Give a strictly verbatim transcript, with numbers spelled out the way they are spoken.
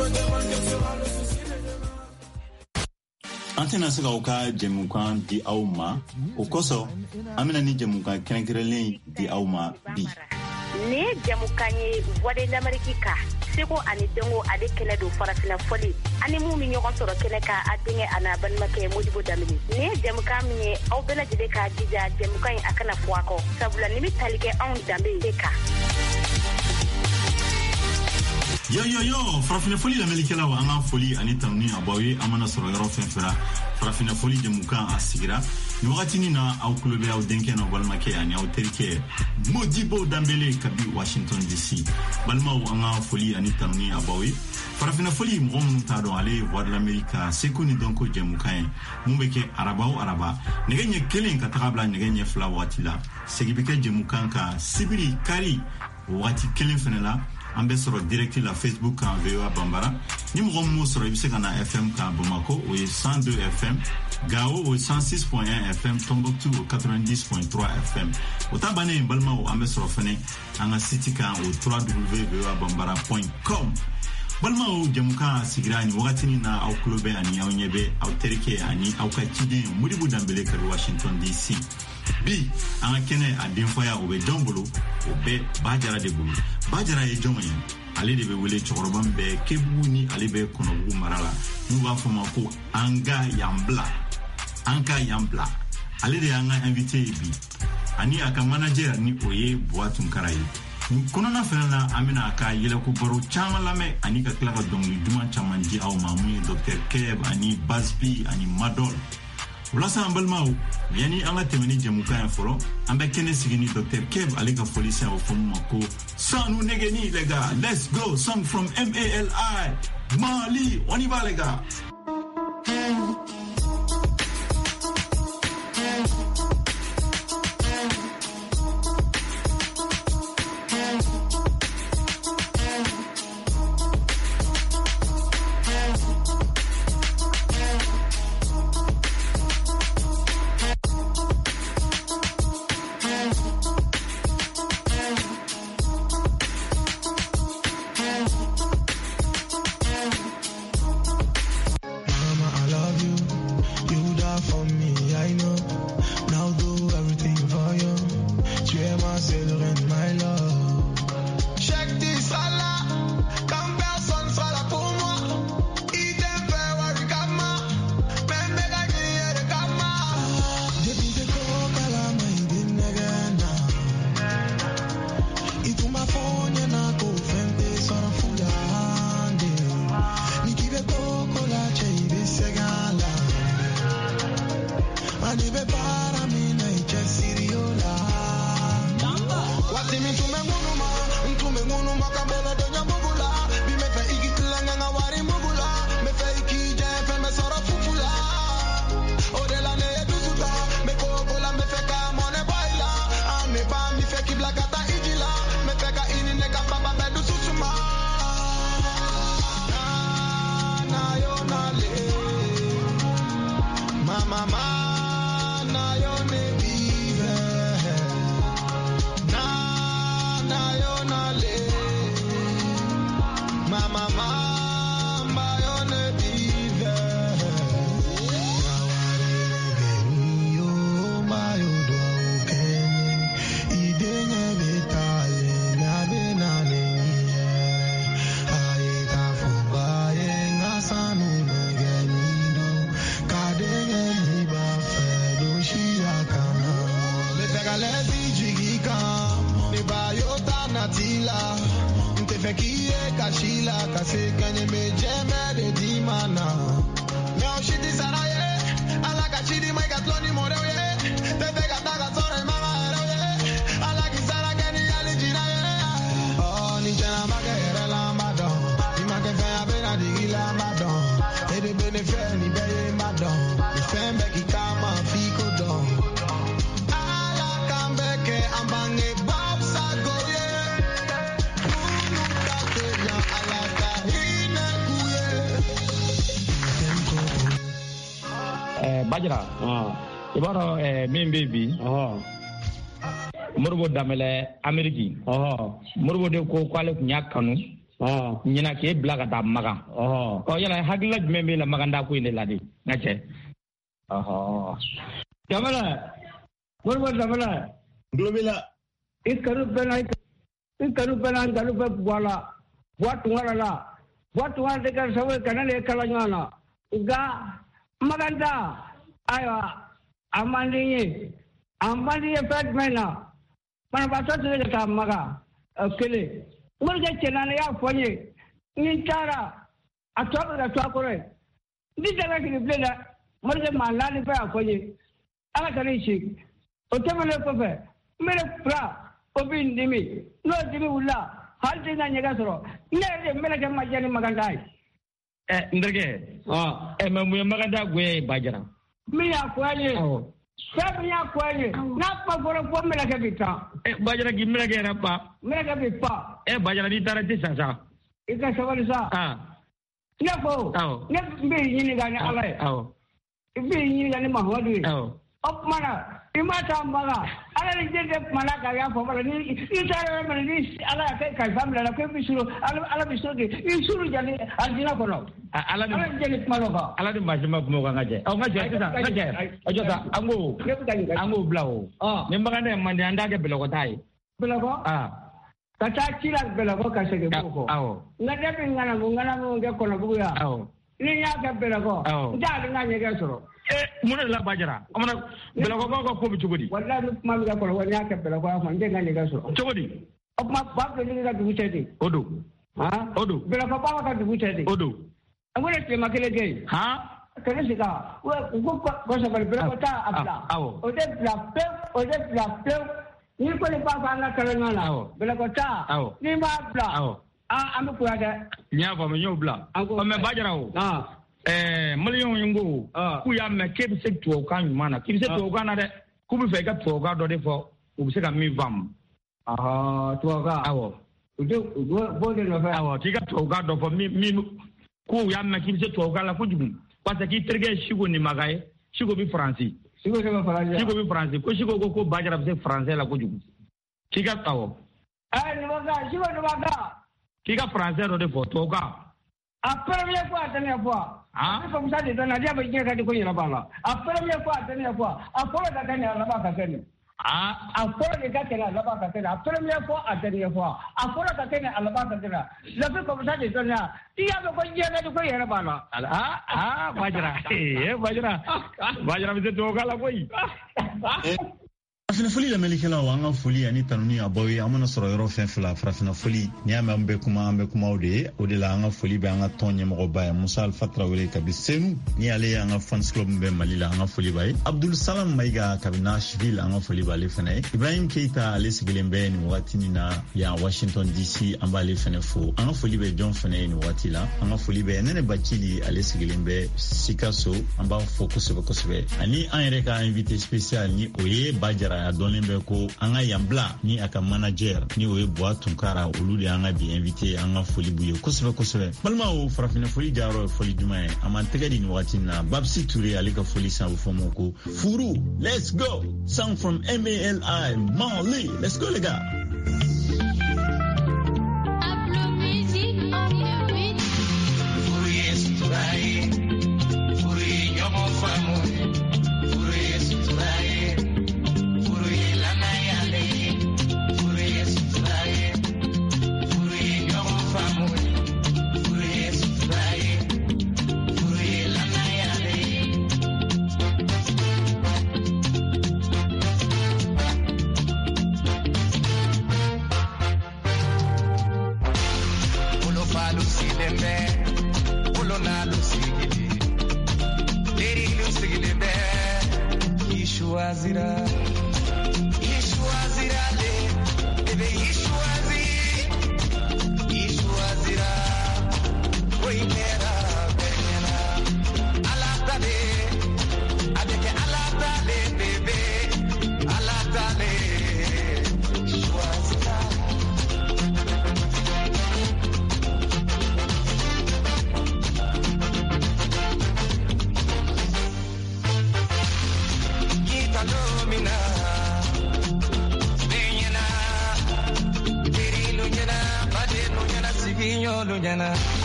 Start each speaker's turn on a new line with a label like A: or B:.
A: Antena saka uka jemukan di auma ukoso amina ni jemukan kenkrelen di auma bi
B: ne jamukanye wade d'amerika seko ani dengo ade kele do farafina foli ani mu mi nyoko soro kele ka adinge ana ban make modibo damini ne jamukam ni au bela jide ka dija jamukan akana fuako sabula ni mitalike on dambe ka
A: yo yo yo farafina foli la melikela wa anga foli ani tamni abawi amana soro yoro fenfera farafina foli jamukan asigira ni wakati ni na au clube au denke na balmake ani au terike modibo dambele kabi Washington D C balma anga foli ani tamni abawi farafina foli mo mun ta do ale voir l'America sekuni donc jamukan mumbeke araba ou araba negenye kelen ka takabla negenye fla watila segibeke jamukan ka sibiri kari wati kelen fenela ambe soro direct la Facebook en V O A Bambara ni mo mo soro ibise kana F M ka Bamako o cent deux F M Gao au cent six point un F M Tombouctou au quatre-vingt-dix point trois F M o tabane balma o ambe soro fene anga site ka au w w w point v o a bambara point com balma o jamuka sigrani wakati ni na au clube ani au nyebe au terike ani au kachide mudibu dambele ka Washington D C bi anga kene adinfoya o be dongbolo o be bajara de bulu bajara e jomoyen ale de be wele chorobam be kebuni ale be konobu marala nu ba foma ko anga yambla anga yambla ale de anga invité bi ani aka manager ni oye boatum karayi kono na fena amina aka yele ko baro chama lame ani ka klaka dongi duman chamanji aw mamu docteur Keb ani Baspi ani Madol wala sa ambalmao yani anga temeni jamuka en folo ambe kene sigini docteur Keb ali ka police au fomu mako sanu negeni les gars let's go song from M A L I Mali on y va les gars.
C: Bajra ah ibaro eh min baby ah Morbo damele Ameriki ah Morbo de ko kwale nyakanu ɲina k'e bila ka taa Magan. Ɔ yala hakilila jumɛn b'e la Maganda ko in de la de n ka cɛ.
D: Jamana Moribo Jamana
A: tulo b'i la.
D: i kanu bɛɛ na i kanu bɛɛ na nkalon bɛ bɔ a la bɔ tunkara la bɔ tunkara de kɛra sababu ye ka ne de kala ɲɔgɔn na nka Maganda ayiwa a man di n ye a man di n ye fɛn jumɛn na banabaatɔ tɛ se ka taa Magan kelen Morikɛ cɛ naani y'a fɔ n ye ni n taara a tɔ bɛ ka to a kɔrɔ ye n tɛ tɛgɛ sigi bilen dɛ Morikɛ maa naani bɛɛ y'a fɔ n ye Ala ka ne si o tɛmɛnen kɔfɛ n bɛ fila o bɛ n dimi n'o dimi wulila hali tɛ n ka ɲɛgɛn sɔrɔ ne yɛrɛ de mɛlɛkɛ ma diya ni Maganda ye.
C: ɛ n terikɛ ɛ mɛ mun ye Maganda goya ye Bajara.
D: min y'a fɔ an ye fɛn min y'a fɔ an ye n'a kuma fɔra ko mɛlɛkɛ bɛ taa.
C: ɛ Bajara k'i mɛlɛkɛ yɛrɛ pa.
D: mɛlɛkɛ bɛ pa.
C: ɛ Bajara n'i taara i tɛ sa sa.
D: i ka sabali sa. ne ko ne bɛ ɲininka ni Ala ye. i bɛ ɲininka ni Mahamadu ye. o tuma na i ma taa Magan Ala ni den de kuma na ka y'a fɔ fɔlɔ ni i taara yɔrɔ min ni Ala y'a kɛ kalifa minɛ la ko i bɛ suru Ala bɛ suru de i suru jali alijinɛ kɔnɔ. Ala ni jeli kuma dɔ kan. Ala ni maa si ma kuma o kan n ka jɛ. ɔ n ka jɛ sisan n ka jɛ o jɔ sa an ko an k'o bila o. ni Maganda ye Mande an t'a kɛ Bɛlɛkɔta ye. Bɛlɛkɔ. ka taa ci la Bɛlɛkɔ ka segin Bugu kɔ. awɔ. nka ne bɛ ŋanamu ŋanamu kɛ Kɔnɔbugu yan. awɔ. ni n y'a kɛ Bɛlɛkɔ. awɔ. n t'a hali n ka ɲɛgɛn sɔrɔ. mun de la Bajara o mana Bɛlɛkɔkaw ka ko bɛ cogo di. walayi ni kuma bɛ kɛ Kɔnɔbugu n'i y'a kɛ Bɛlɛkɔ yan fɔ n tɛ n ka ɲɛgɛn sɔrɔ. cogo di. o tuma ba filɛ ka dugu tɛ ten. o don. o don. Bɛlɛkɔbaw ka dugu tɛ ten. o don. a ko ne tilema kelen kɛ yen. ka ne sigi u ko kɔsɔbɛ Bɛlɛkɔ taa a bila. o tɛ bila pewu o tɛ bila pewu n'i ko ne b'a fɔ an ka kala ɲɔgɔn na. Bɛlɛkɔ taa n'i m'a bila an bɛ kuya dɛ. n y'a faamu n y'o bila. mɛ Bajara o. ɛɛ maliyɛnw ye n ko k'u y'a mɛn k'e bɛ se tubabukan ɲuman na k'i bɛ se tubabukan na dɛ k'u bɛ fɛ i ka tubabukan dɔ de fɔ u bɛ se ka min faamu. tubabukan. awɔ. u tɛ u b'o de nɔfɛ. awɔ k'i ka tubabukan dɔ fɔ min min k'u y'a mɛn k'i bɛ se tubabukan la kojugu parce que k'i terikɛ ye Siko Nimaga ye Siko bɛ Faransi. Siko bɛ Faransi. Siko bɛ Faransi ko Siko ko ko Bajara bɛ se Faransɛ la kojugu k'i ka awɔ. ɛɛ Nimaga Siko Nimaga. k'i ka Faransɛ dɔ de fɔ tubabukan. a première fois a dernière fois. ah c'est comme ça de donner dia bɛ diɲɛ ka di ko yɛrɛ b'a la a première fois a dernière fois a fɔlɔ ka kɛ nin a laban ka kɛ nin. ah a fɔlɔ de ka kɛ nin a laban ka kɛ nin a première fois a dernière fois a fɔlɔ ka kɛ nin a laban ka kɛ nin la c'est comme ça de donner i y'a mɛn ko diɲɛ ka di ko yɛrɛ b'a la. ah ah Bajara ee Bajara Bajara bɛ se tubabukan la koyi.
A: Farafina foli lamɛnnikɛlaw an ka foli ani tanuni a baw ye an mana sɔrɔ yɔrɔ fɛn fila farafina foli ni y'a mɛn an bɛ kuma an bɛ kumaw de ye o de la an ka foli bɛ an ka tɔn ɲɛmɔgɔba ye Musa Alfa Tarawele kabi Senu ni ale ye an ka fans club bɛ Mali la an ka foli b'a ye Abdul Salam Mayiga kabi Nashville an ka foli b'ale fana ye Ibrahim Keita ale sigilen bɛ nin wagati nin na yan Washington D C an b'ale fana fo an ka foli bɛ John fana ye nin wagati la an ka foli bɛ Nene Bacili ale sigilen bɛ Sikaso an b'a fo kosɛbɛ kosɛbɛ ani an yɛrɛ ka invité spécial ni o ye Bajara a dɔnlen bɛ ko an ka yan bila ni a ka manager ni o ye Buwa Tunkara olu de an ka bi invité an ka foli b'u ye kosɛbɛ kosɛbɛ balimaw farafina foli jayɔrɔ ye foli juma ye a man tɛgɛ di nin wagati na Babsi Touré ale ka foli san bɛ fɔ ma ko Furu let's go song from M A L I Mali let's go les gars.
E: jana